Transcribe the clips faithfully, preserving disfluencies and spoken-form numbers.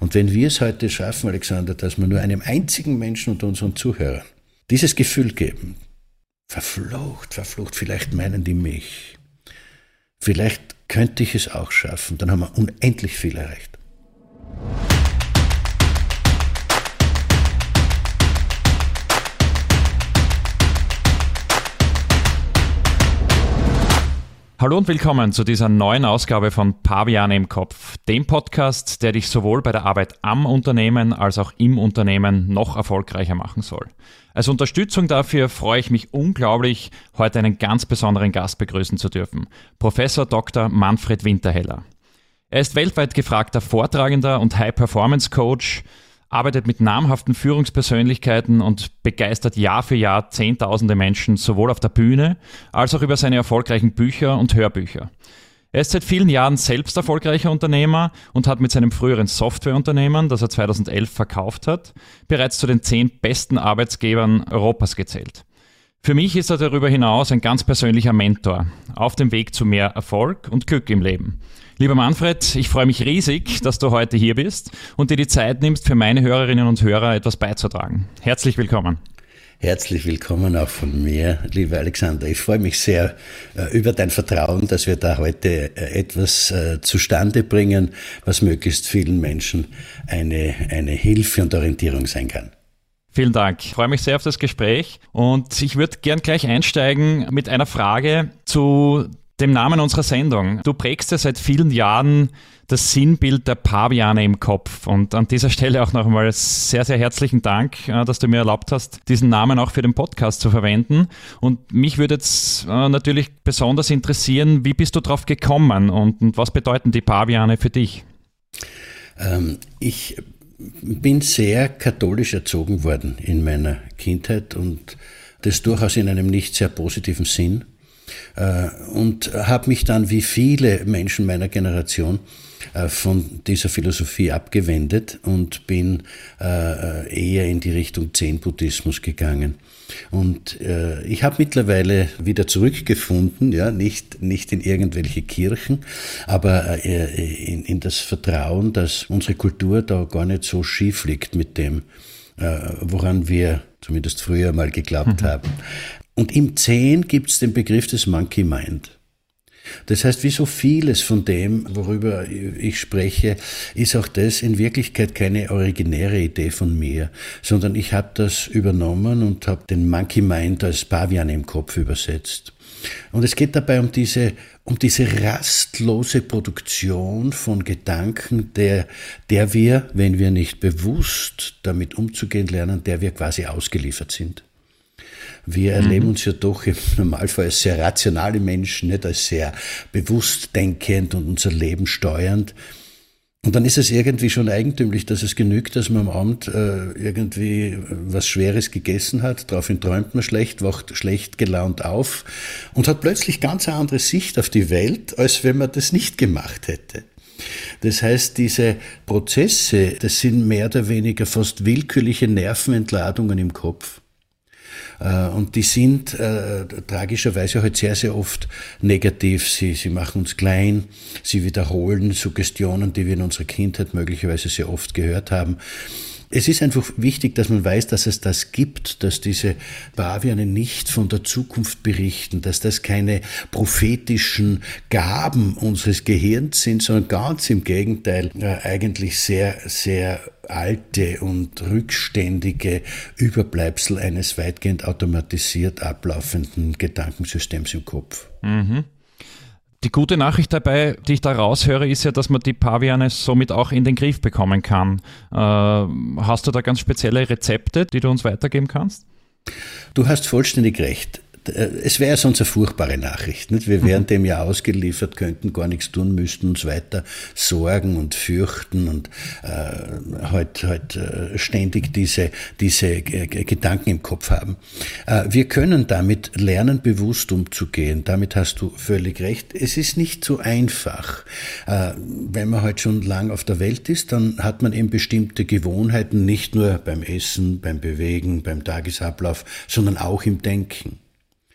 Und wenn wir es heute schaffen, Alexander, dass wir nur einem einzigen Menschen unter unseren Zuhörern dieses Gefühl geben, verflucht, verflucht, vielleicht meinen die mich, vielleicht könnte ich es auch schaffen, dann haben wir unendlich viel erreicht. Hallo und willkommen zu dieser neuen Ausgabe von Paviane im Kopf, dem Podcast, der dich sowohl bei der Arbeit am Unternehmen als auch im Unternehmen noch erfolgreicher machen soll. Als Unterstützung dafür freue ich mich unglaublich, heute einen ganz besonderen Gast begrüßen zu dürfen, Professor Doktor Manfred Winterheller. Er ist weltweit gefragter Vortragender und High-Performance-Coach, arbeitet mit namhaften Führungspersönlichkeiten und begeistert Jahr für Jahr Zehntausende Menschen sowohl auf der Bühne als auch über seine erfolgreichen Bücher und Hörbücher. Er ist seit vielen Jahren selbst erfolgreicher Unternehmer und hat mit seinem früheren Softwareunternehmen, das er zweitausendelf verkauft hat, bereits zu den zehn besten Arbeitgebern Europas gezählt. Für mich ist er darüber hinaus ein ganz persönlicher Mentor auf dem Weg zu mehr Erfolg und Glück im Leben. Lieber Manfred, ich freue mich riesig, dass du heute hier bist und dir die Zeit nimmst, für meine Hörerinnen und Hörer etwas beizutragen. Herzlich willkommen. Herzlich willkommen auch von mir, lieber Alexander. Ich freue mich sehr äh, über dein Vertrauen, dass wir da heute äh, etwas äh, zustande bringen, was möglichst vielen Menschen eine, eine Hilfe und Orientierung sein kann. Vielen Dank. Ich freue mich sehr auf das Gespräch und ich würde gern gleich einsteigen mit einer Frage zu dem Namen unserer Sendung. Du prägst ja seit vielen Jahren das Sinnbild der Paviane im Kopf und an dieser Stelle auch noch einmal sehr, sehr herzlichen Dank, dass du mir erlaubt hast, diesen Namen auch für den Podcast zu verwenden. Und mich würde jetzt natürlich besonders interessieren, wie bist du drauf gekommen und, und was bedeuten die Paviane für dich? Ähm, ich bin sehr katholisch erzogen worden in meiner Kindheit und das durchaus in einem nicht sehr positiven Sinn. Und habe mich dann wie viele Menschen meiner Generation von dieser Philosophie abgewendet und bin eher in die Richtung Zen-Buddhismus gegangen. Und ich habe mittlerweile wieder zurückgefunden, ja, nicht, nicht in irgendwelche Kirchen, aber in, in das Vertrauen, dass unsere Kultur da gar nicht so schief liegt mit dem, woran wir zumindest früher mal geglaubt mhm. haben. Und im Zen gibt es den Begriff des Monkey Mind. Das heißt, wie so vieles von dem, worüber ich spreche, ist auch das in Wirklichkeit keine originäre Idee von mir, sondern ich habe das übernommen und habe den Monkey Mind als Pavian im Kopf übersetzt. Und es geht dabei um diese, um diese rastlose Produktion von Gedanken, der, der wir, wenn wir nicht bewusst damit umzugehen lernen, der wir quasi ausgeliefert sind. Wir erleben uns ja doch im Normalfall als sehr rationale Menschen, nicht als sehr bewusst denkend und unser Leben steuernd. Und dann ist es irgendwie schon eigentümlich, dass es genügt, dass man am Abend äh, irgendwie was Schweres gegessen hat, daraufhin träumt man schlecht, wacht schlecht gelaunt auf und hat plötzlich ganz eine andere Sicht auf die Welt, als wenn man das nicht gemacht hätte. Das heißt, diese Prozesse, das sind mehr oder weniger fast willkürliche Nervenentladungen im Kopf. Und die sind äh, tragischerweise halt sehr, sehr oft negativ. Sie, sie machen uns klein, sie wiederholen Suggestionen, die wir in unserer Kindheit möglicherweise sehr oft gehört haben. Es ist einfach wichtig, dass man weiß, dass es das gibt, dass diese Paviane nicht von der Zukunft berichten, dass das keine prophetischen Gaben unseres Gehirns sind, sondern ganz im Gegenteil äh, eigentlich sehr, sehr alte und rückständige Überbleibsel eines weitgehend automatisiert ablaufenden Gedankensystems im Kopf. Mhm. Die gute Nachricht dabei, die ich da raushöre, ist ja, dass man die Paviane somit auch in den Griff bekommen kann. Äh, hast du da ganz spezielle Rezepte, die du uns weitergeben kannst? Du hast vollständig recht. Es wäre sonst eine furchtbare Nachricht. Nicht? Wir wären dem ja ausgeliefert, könnten gar nichts tun, müssten uns weiter sorgen und fürchten und äh, halt, halt äh, ständig diese, diese G- Gedanken im Kopf haben. Äh, wir können damit lernen, bewusst umzugehen. Damit hast du völlig recht. Es ist nicht so einfach. Äh, wenn man halt schon lang auf der Welt ist, dann hat man eben bestimmte Gewohnheiten, nicht nur beim Essen, beim Bewegen, beim Tagesablauf, sondern auch im Denken.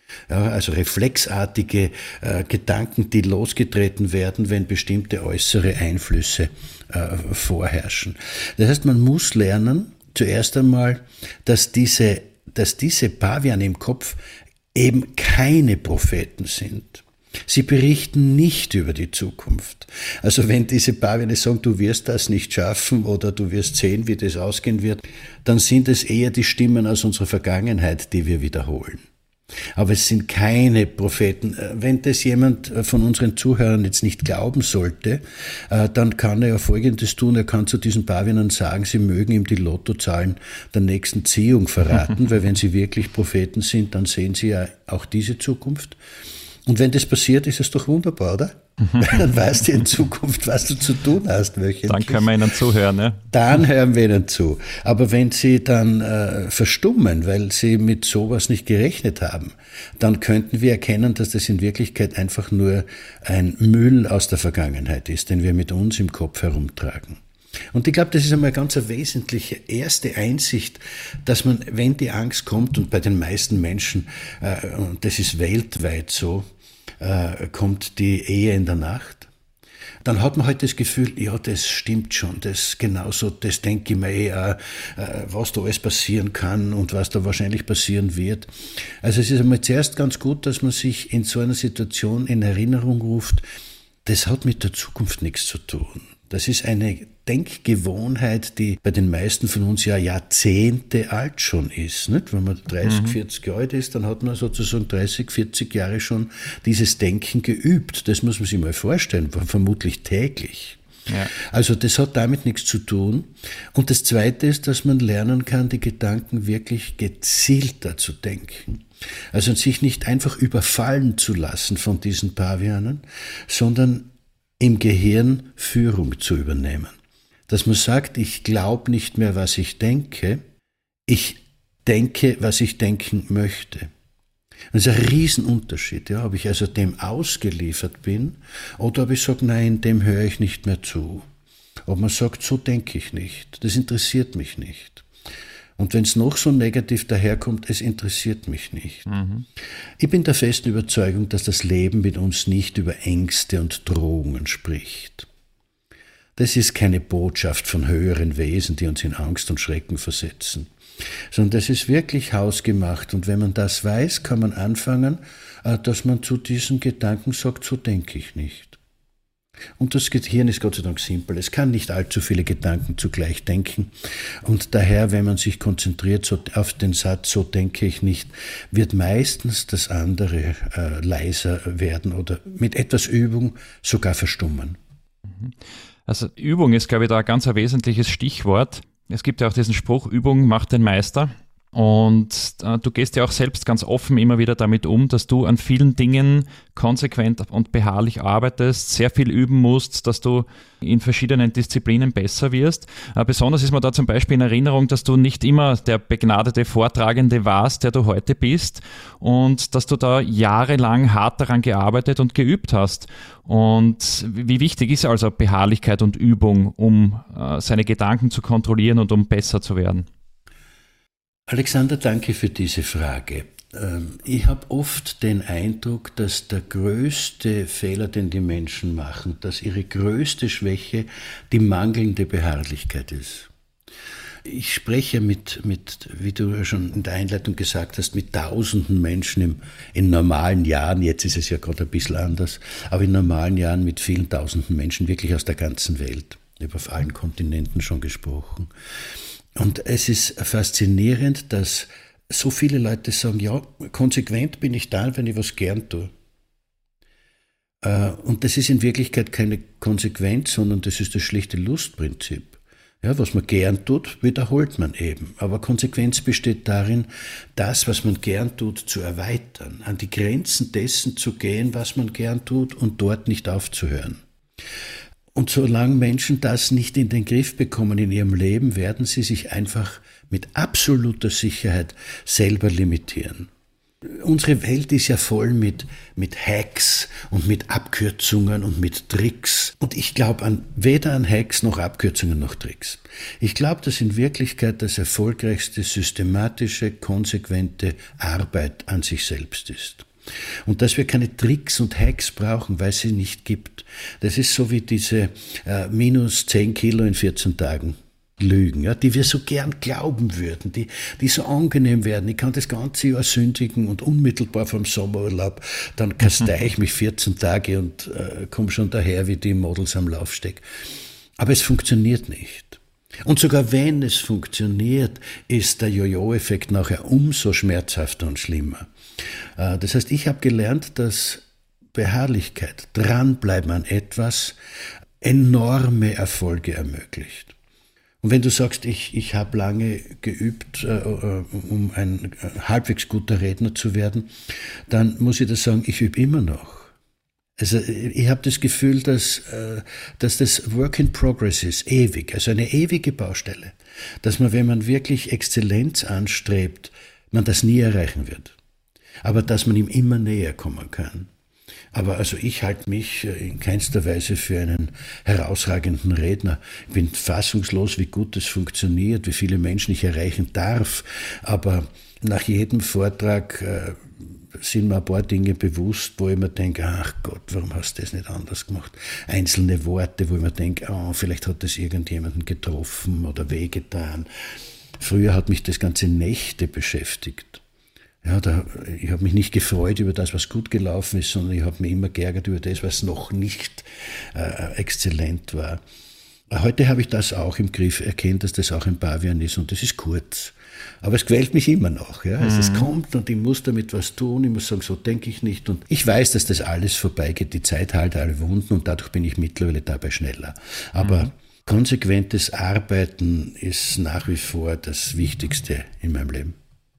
Ja, also reflexartige äh, Gedanken, die losgetreten werden, wenn bestimmte äußere Einflüsse äh, vorherrschen. Das heißt, man muss lernen, zuerst einmal, dass diese, dass diese Paviane im Kopf eben keine Propheten sind. Sie berichten nicht über die Zukunft. Also wenn diese Paviane sagen, du wirst das nicht schaffen oder du wirst sehen, wie das ausgehen wird, dann sind es eher die Stimmen aus unserer Vergangenheit, die wir wiederholen. Aber es sind keine Propheten. Wenn das jemand von unseren Zuhörern jetzt nicht glauben sollte, dann kann er ja Folgendes tun. Er kann zu diesen Pavianen sagen, sie mögen ihm die Lottozahlen der nächsten Ziehung verraten, weil wenn sie wirklich Propheten sind, dann sehen sie ja auch diese Zukunft. Und wenn das passiert, ist es doch wunderbar, oder? Dann weißt du in Zukunft, was du zu tun hast. Wöchentlich. Dann können wir ihnen zuhören. Ne? Dann hören wir ihnen zu. Aber wenn sie dann äh, verstummen, weil sie mit sowas nicht gerechnet haben, dann könnten wir erkennen, dass das in Wirklichkeit einfach nur ein Müll aus der Vergangenheit ist, den wir mit uns im Kopf herumtragen. Und ich glaube, das ist einmal eine ganz wesentliche erste Einsicht, dass man, wenn die Angst kommt, und bei den meisten Menschen, äh, und das ist weltweit so, äh, kommt die Ehe in der Nacht, dann hat man halt das Gefühl, ja, das stimmt schon, das genauso, das denke ich mir eh auch, äh, was da alles passieren kann und was da wahrscheinlich passieren wird. Also es ist einmal zuerst ganz gut, dass man sich in so einer Situation in Erinnerung ruft, das hat mit der Zukunft nichts zu tun. Das ist eine Denkgewohnheit, die bei den meisten von uns ja Jahrzehnte alt schon ist. Nicht? Wenn man dreißig, vierzig Jahre alt ist, dann hat man sozusagen dreißig, vierzig Jahre schon dieses Denken geübt. Das muss man sich mal vorstellen, vermutlich täglich. Ja. Also das hat damit nichts zu tun. Und das Zweite ist, dass man lernen kann, die Gedanken wirklich gezielter zu denken. Also sich nicht einfach überfallen zu lassen von diesen Pavianen, sondern im Gehirn Führung zu übernehmen. Dass man sagt, ich glaube nicht mehr, was ich denke, ich denke, was ich denken möchte. Das ist ein Riesenunterschied, ja, ob ich also dem ausgeliefert bin oder ob ich sage, nein, dem höre ich nicht mehr zu. Ob man sagt, so denke ich nicht, das interessiert mich nicht. Und wenn es noch so negativ daherkommt, es interessiert mich nicht. Mhm. Ich bin der festen Überzeugung, dass das Leben mit uns nicht über Ängste und Drohungen spricht. Das ist keine Botschaft von höheren Wesen, die uns in Angst und Schrecken versetzen, sondern das ist wirklich hausgemacht. Und wenn man das weiß, kann man anfangen, dass man zu diesen Gedanken sagt, so denke ich nicht. Und das Gehirn ist Gott sei Dank simpel. Es kann nicht allzu viele Gedanken zugleich denken. Und daher, wenn man sich konzentriert so auf den Satz, so denke ich nicht, wird meistens das andere äh, leiser werden oder mit etwas Übung sogar verstummen. Also Übung ist, glaube ich, da ein ganz ein wesentliches Stichwort. Es gibt ja auch diesen Spruch, Übung macht den Meister. Und äh, du gehst ja auch selbst ganz offen immer wieder damit um, dass du an vielen Dingen konsequent und beharrlich arbeitest, sehr viel üben musst, dass du in verschiedenen Disziplinen besser wirst. Äh, besonders ist mir da zum Beispiel in Erinnerung, dass du nicht immer der begnadete Vortragende warst, der du heute bist, und dass du da jahrelang hart daran gearbeitet und geübt hast. Und wie wichtig ist also Beharrlichkeit und Übung, um äh, seine Gedanken zu kontrollieren und um besser zu werden? Alexander, danke für diese Frage. Ich habe oft den Eindruck, dass der größte Fehler, den die Menschen machen, dass ihre größte Schwäche die mangelnde Beharrlichkeit ist. Ich spreche mit, mit, wie du ja schon in der Einleitung gesagt hast, mit tausenden Menschen im, in normalen Jahren, jetzt ist es ja gerade ein bisschen anders, aber in normalen Jahren mit vielen tausenden Menschen wirklich aus der ganzen Welt. Ich habe auf allen Kontinenten schon gesprochen. Und es ist faszinierend, dass so viele Leute sagen, ja, konsequent bin ich da, wenn ich was gern tue. Und das ist in Wirklichkeit keine Konsequenz, sondern das ist das schlichte Lustprinzip. Ja, was man gern tut, wiederholt man eben. Aber Konsequenz besteht darin, das, was man gern tut, zu erweitern, an die Grenzen dessen zu gehen, was man gern tut und dort nicht aufzuhören. Und solange Menschen das nicht in den Griff bekommen in ihrem Leben, werden sie sich einfach mit absoluter Sicherheit selber limitieren. Unsere Welt ist ja voll mit, mit Hacks und mit Abkürzungen und mit Tricks. Und ich glaube an, weder an Hacks noch Abkürzungen noch Tricks. Ich glaube, dass in Wirklichkeit das erfolgreichste systematische, konsequente Arbeit an sich selbst ist. Und dass wir keine Tricks und Hacks brauchen, weil es sie nicht gibt. Das ist so wie diese äh, minus zehn Kilo in vierzehn Tagen. Lügen, ja, die wir so gern glauben würden, die, die so angenehm werden. Ich kann das ganze Jahr sündigen und unmittelbar vom Sommerurlaub, dann kastei ich mich vierzehn Tage und äh, komme schon daher wie die Models am Laufsteg. Aber es funktioniert nicht. Und sogar wenn es funktioniert, ist der Jojo-Effekt nachher umso schmerzhafter und schlimmer. Äh, das heißt, ich habe gelernt, dass Beharrlichkeit, dranbleiben an etwas, enorme Erfolge ermöglicht. Und wenn du sagst, ich, ich habe lange geübt, äh, um ein äh, halbwegs guter Redner zu werden, dann muss ich das sagen, ich übe immer noch. Also ich habe das Gefühl, dass, äh, dass das Work in Progress ist, ewig, also eine ewige Baustelle. Dass man, wenn man wirklich Exzellenz anstrebt, man das nie erreichen wird. Aber dass man ihm immer näher kommen kann. Aber also ich halte mich in keinster Weise für einen herausragenden Redner. Ich bin fassungslos, wie gut es funktioniert, wie viele Menschen ich erreichen darf. Aber nach jedem Vortrag äh, sind mir ein paar Dinge bewusst, wo ich mir denke, ach Gott, warum hast du das nicht anders gemacht? Einzelne Worte, wo ich mir denke, oh, vielleicht hat das irgendjemanden getroffen oder wehgetan. Früher hat mich das ganze Nächte beschäftigt. Ja, da, ich habe mich nicht gefreut über das, was gut gelaufen ist, sondern ich habe mich immer geärgert über das, was noch nicht äh, exzellent war. Heute habe ich das auch im Griff, erkennt, dass das auch ein Pavian ist und das ist kurz. Aber es quält mich immer noch. Ja? Also mhm. Es kommt und ich muss damit was tun, ich muss sagen, so denke ich nicht. Und ich weiß, dass das alles vorbeigeht, die Zeit heilt alle Wunden und dadurch bin ich mittlerweile dabei schneller. Aber mhm. konsequentes Arbeiten ist nach wie vor das Wichtigste in meinem Leben.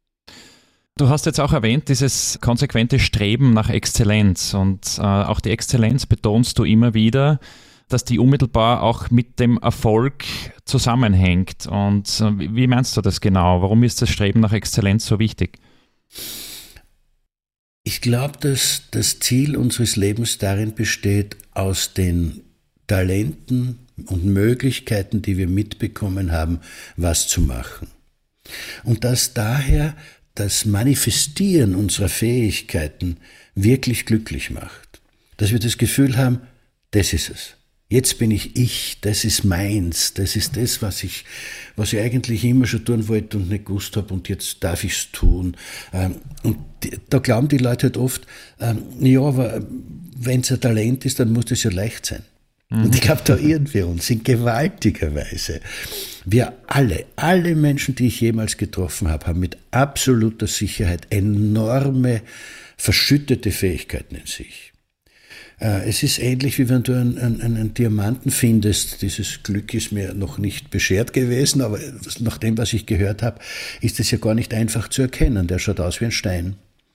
Du hast jetzt auch erwähnt, dieses konsequente Streben nach Exzellenz und äh, auch die Exzellenz betonst du immer wieder, dass die unmittelbar auch mit dem Erfolg zusammenhängt. Und äh, wie meinst du das genau? Warum ist das Streben nach Exzellenz so wichtig? Ich glaube, dass das Ziel unseres Lebens darin besteht, aus den Talenten und Möglichkeiten, die wir mitbekommen haben, was zu machen. Und dass daher das Manifestieren unserer Fähigkeiten wirklich glücklich macht. Dass wir das Gefühl haben, das ist es. Jetzt bin ich ich, das ist meins, das ist das, was ich, was ich eigentlich immer schon tun wollte und nicht gewusst habe und jetzt darf ich es tun. Und da glauben die Leute halt oft, ja, aber wenn es ein Talent ist, dann muss das ja leicht sein. Und ich glaube, da irren wir uns in gewaltiger Weise. Wir alle, alle Menschen, die ich jemals getroffen habe, haben mit absoluter Sicherheit enorme, verschüttete Fähigkeiten in sich. Es ist ähnlich, wie wenn du einen, einen, einen Diamanten findest. Dieses Glück ist mir noch nicht beschert gewesen, aber nach dem, was ich gehört habe, ist es ja gar nicht einfach zu erkennen. Der schaut aus wie ein Stein.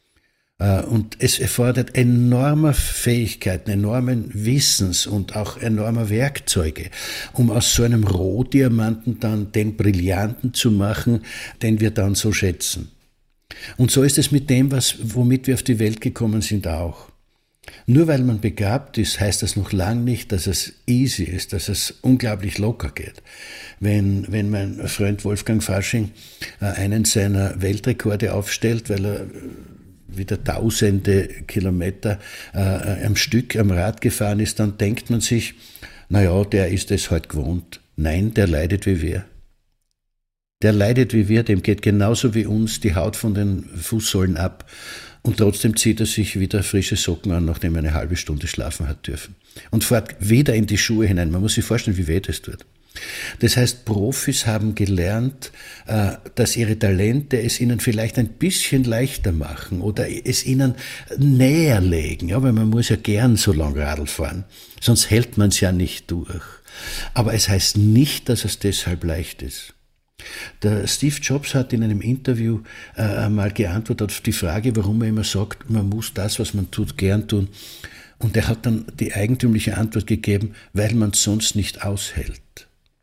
Und es erfordert enormer Fähigkeiten, enormen Wissens und auch enormer Werkzeuge, um aus so einem Rohdiamanten dann den Brillanten zu machen, den wir dann so schätzen. Und so ist es mit dem, was, womit wir auf die Welt gekommen sind, auch. Nur weil man begabt ist, heißt das noch lange nicht, dass es easy ist, dass es unglaublich locker geht. Wenn, wenn mein Freund Wolfgang Fasching einen seiner Weltrekorde aufstellt, weil er wieder tausende Kilometer äh, am Stück am Rad gefahren ist, dann denkt man sich, naja, der ist es halt gewohnt. Nein, der leidet wie wir. Der leidet wie wir, dem geht genauso wie uns die Haut von den Fußsohlen ab und trotzdem zieht er sich wieder frische Socken an, nachdem er eine halbe Stunde schlafen hat dürfen. Und fährt wieder in die Schuhe hinein. Man muss sich vorstellen, wie weh das tut. Das heißt, Profis haben gelernt, dass ihre Talente es ihnen vielleicht ein bisschen leichter machen oder es ihnen näher legen, ja, weil man muss ja gern so lang Radl fahren, sonst hält man es ja nicht durch. Aber es heißt nicht, dass es deshalb leicht ist. Der Steve Jobs hat in einem Interview äh, mal geantwortet auf die Frage, warum er immer sagt, man muss das, was man tut, gern tun. Und er hat dann die eigentümliche Antwort gegeben, weil man es sonst nicht aushält.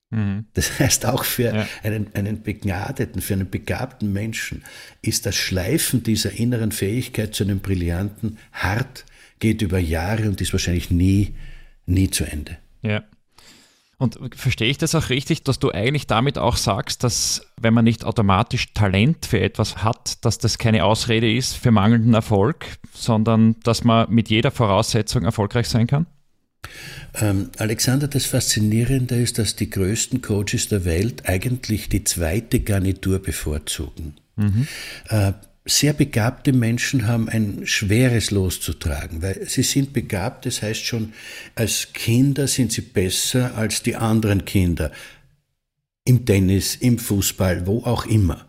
Mhm. Das heißt, auch für ja. einen, einen begnadeten, für einen begabten Menschen ist das Schleifen dieser inneren Fähigkeit zu einem Brillanten hart, geht über Jahre und ist wahrscheinlich nie, nie zu Ende. Ja. Und verstehe ich das auch richtig, dass du eigentlich damit auch sagst, dass wenn man nicht automatisch Talent für etwas hat, dass das keine Ausrede ist für mangelnden Erfolg, sondern dass man mit jeder Voraussetzung erfolgreich sein kann? Ähm, Alexander, das Faszinierende ist, dass die größten Coaches der Welt eigentlich die zweite Garnitur bevorzugen. Mhm. Äh, Sehr begabte Menschen haben ein schweres Los zu tragen, weil sie sind begabt, das heißt schon, als Kinder sind sie besser als die anderen Kinder. Im Tennis, im Fußball, wo auch immer.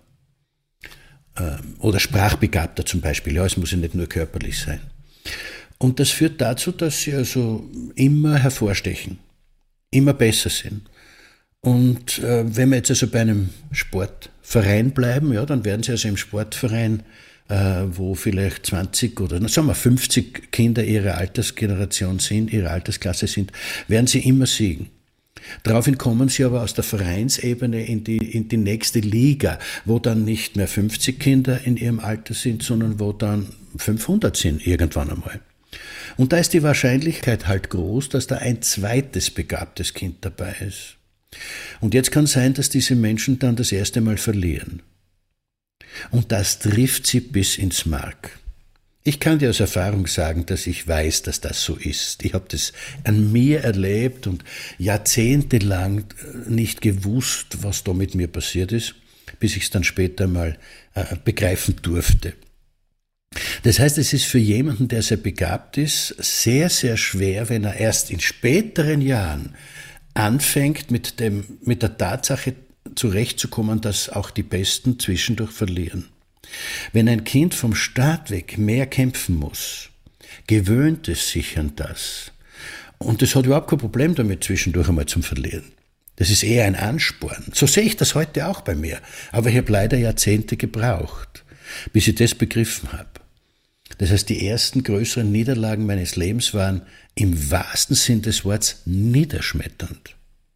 Oder sprachbegabter zum Beispiel, ja, es muss ja nicht nur körperlich sein. Und das führt dazu, dass sie also immer hervorstechen, immer besser sind. Und äh, wenn wir jetzt also bei einem Sportverein bleiben, ja, dann werden sie also im Sportverein, äh, wo vielleicht zwanzig oder sagen wir fünfzig Kinder ihrer Altersgeneration sind, ihrer Altersklasse sind, werden sie immer siegen. Daraufhin kommen sie aber aus der Vereinsebene in die, in die nächste Liga, wo dann nicht mehr fünfzig Kinder in ihrem Alter sind, sondern wo dann fünfhundert sind irgendwann einmal. Und da ist die Wahrscheinlichkeit halt groß, dass da ein zweites begabtes Kind dabei ist. Und jetzt kann sein, dass diese Menschen dann das erste Mal verlieren. Und das trifft sie bis ins Mark. Ich kann dir aus Erfahrung sagen, dass ich weiß, dass das so ist. Ich habe das an mir erlebt und jahrzehntelang nicht gewusst, was da mit mir passiert ist, bis ich es dann später mal äh, begreifen durfte. Das heißt, es ist für jemanden, der sehr begabt ist, sehr, sehr schwer, wenn er erst in späteren Jahren anfängt, mit dem, mit der Tatsache zurechtzukommen, dass auch die Besten zwischendurch verlieren. Wenn ein Kind vom Start weg mehr kämpfen muss, gewöhnt es sich an das. Und es hat überhaupt kein Problem damit, zwischendurch einmal zum Verlieren. Das ist eher ein Ansporn. So sehe ich das heute auch bei mir. Aber ich habe leider Jahrzehnte gebraucht, bis ich das begriffen habe. Das heißt, die ersten größeren Niederlagen meines Lebens waren im wahrsten Sinn des Wortes niederschmetternd.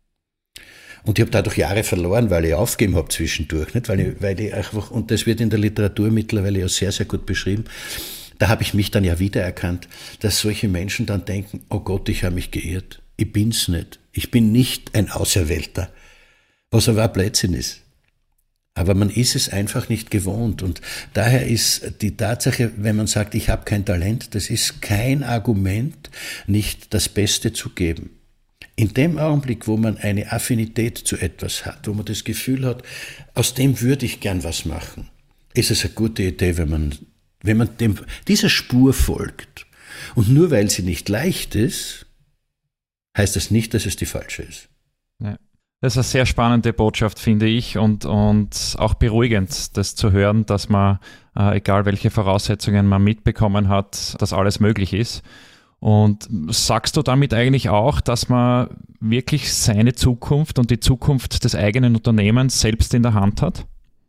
Und ich habe dadurch Jahre verloren, weil ich aufgegeben habe zwischendurch, nicht? Weil ich, weil ich einfach, und das wird in der Literatur mittlerweile ja sehr, sehr gut beschrieben, da habe ich mich dann ja wiedererkannt, dass solche Menschen dann denken, oh Gott, ich habe mich geirrt, ich bin's nicht, ich bin nicht ein Auserwählter, was aber ein Blödsinn ist. Aber man ist es einfach nicht gewohnt und daher ist die Tatsache, wenn man sagt, ich habe kein Talent, das ist kein Argument, nicht das Beste zu geben. In dem Augenblick, wo man eine Affinität zu etwas hat, wo man das Gefühl hat, aus dem würde ich gern was machen, ist es eine gute Idee, wenn man, wenn man dem, dieser Spur folgt. Und nur weil sie nicht leicht ist, heißt das nicht, dass es die falsche ist. Ja. Das ist eine sehr spannende Botschaft, finde ich, und, und auch beruhigend, das zu hören, dass man, äh, egal welche Voraussetzungen man mitbekommen hat, dass alles möglich ist. Und sagst du damit eigentlich auch, dass man wirklich seine Zukunft und die Zukunft des eigenen Unternehmens selbst in der Hand hat?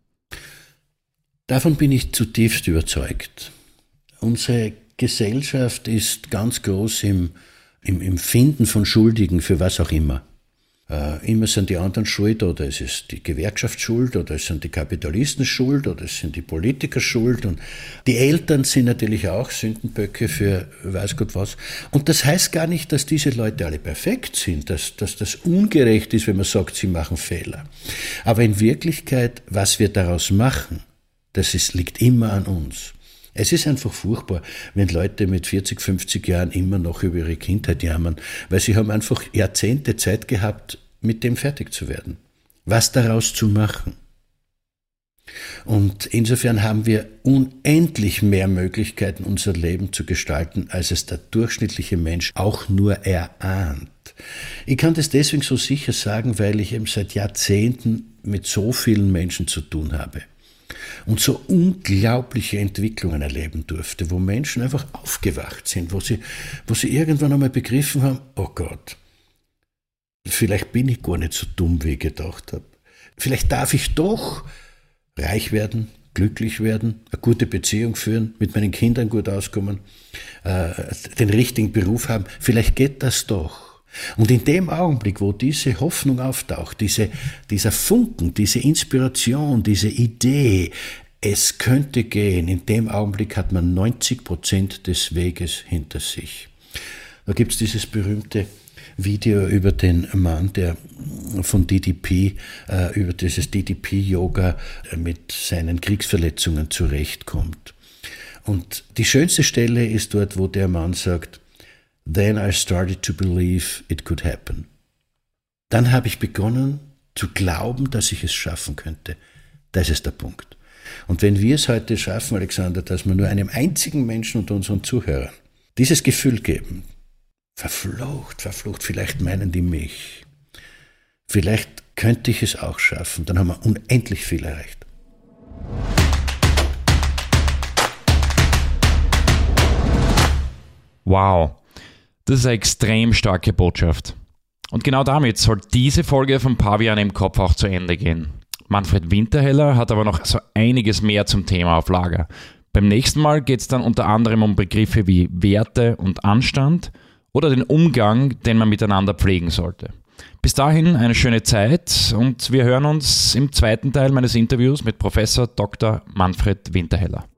Davon bin ich zutiefst überzeugt. Unsere Gesellschaft ist ganz groß im, im, im Finden von Schuldigen für was auch immer. Äh, immer sind die anderen schuld, oder es ist die Gewerkschaft schuld, oder es sind die Kapitalisten schuld, oder es sind die Politiker schuld. Und die Eltern sind natürlich auch Sündenböcke für weiß Gott was. Und das heißt gar nicht, dass diese Leute alle perfekt sind, dass, dass das ungerecht ist, wenn man sagt, sie machen Fehler. Aber in Wirklichkeit, was wir daraus machen, das ist, liegt immer an uns. Es ist einfach furchtbar, wenn Leute mit vierzig, fünfzig Jahren immer noch über ihre Kindheit jammern, weil sie haben einfach Jahrzehnte Zeit gehabt, mit dem fertig zu werden. Was daraus zu machen. Und insofern haben wir unendlich mehr Möglichkeiten, unser Leben zu gestalten, als es der durchschnittliche Mensch auch nur erahnt. Ich kann das deswegen so sicher sagen, weil ich eben seit Jahrzehnten mit so vielen Menschen zu tun habe. Und so unglaubliche Entwicklungen erleben durfte, wo Menschen einfach aufgewacht sind, wo sie, wo sie irgendwann einmal begriffen haben, oh Gott, vielleicht bin ich gar nicht so dumm, wie ich gedacht habe. Vielleicht darf ich doch reich werden, glücklich werden, eine gute Beziehung führen, mit meinen Kindern gut auskommen, äh, den richtigen Beruf haben. Vielleicht geht das doch. Und in dem Augenblick, wo diese Hoffnung auftaucht, diese, dieser Funken, diese Inspiration, diese Idee, es könnte gehen, in dem Augenblick hat man neunzig Prozent des Weges hinter sich. Da gibt es dieses berühmte Video über den Mann, der von D D P, äh, über dieses D D P-Yoga mit seinen Kriegsverletzungen zurechtkommt. Und die schönste Stelle ist dort, wo der Mann sagt, Then I started to believe it could happen. Dann habe ich begonnen zu glauben, dass ich es schaffen könnte. Das ist der Punkt. Und wenn wir es heute schaffen, Alexander, dass wir nur einem einzigen Menschen unter unseren Zuhörern dieses Gefühl geben, verflucht, verflucht, vielleicht meinen die mich, vielleicht könnte ich es auch schaffen, dann haben wir unendlich viel erreicht. Wow. Das ist eine extrem starke Botschaft. Und genau damit soll diese Folge von Pavian im Kopf auch zu Ende gehen. Manfred Winterheller hat aber noch so einiges mehr zum Thema auf Lager. Beim nächsten Mal geht es dann unter anderem um Begriffe wie Werte und Anstand oder den Umgang, den man miteinander pflegen sollte. Bis dahin eine schöne Zeit und wir hören uns im zweiten Teil meines Interviews mit Professor Doktor Manfred Winterheller.